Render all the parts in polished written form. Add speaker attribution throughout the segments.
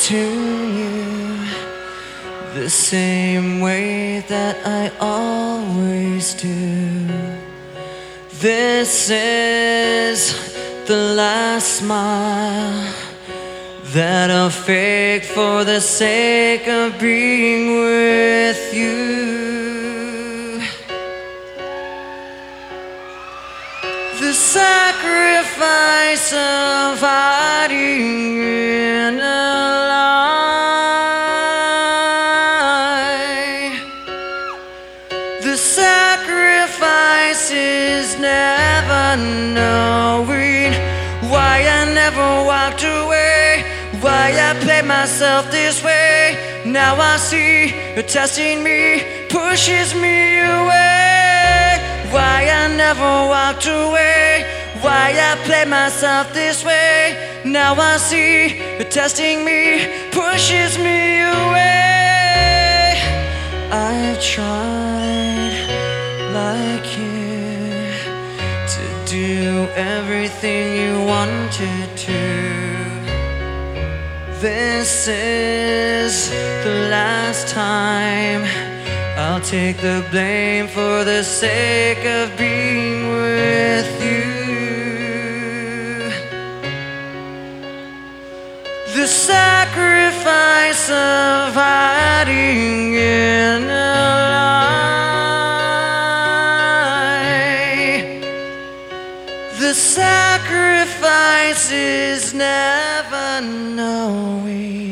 Speaker 1: to you the same way that I always do. This is the last smile that I'll fake for the sake of being with you. The sacrifice of hiding in a lie. The sacrifice is never knowing why I never walked away, why I played myself this way. Now I see you're testing me, pushes me away. Why I never walked away, why I played myself this way. Now I see you're testing me, pushes me away. I've tried like you to do everything you wanted to. This is the last time I'll take the blame for the sake of being with you. The sacrifice of hiding in a lie. The sacrifice is never knowing.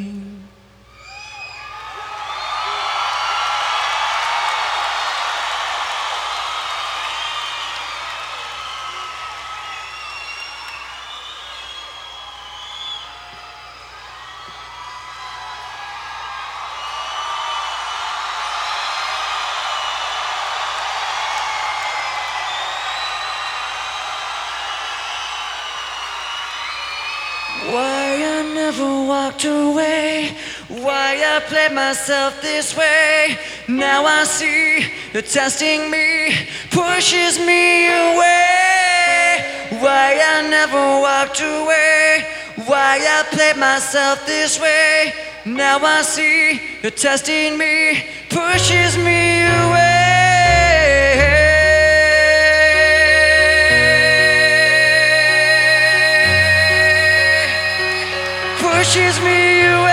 Speaker 1: Why I never walked away, why I played myself this way. Now I see you're testing me, pushes me away. Why I never walked away, why I played myself this way. Now I see you're testing me, pushes me away. Pushes me away.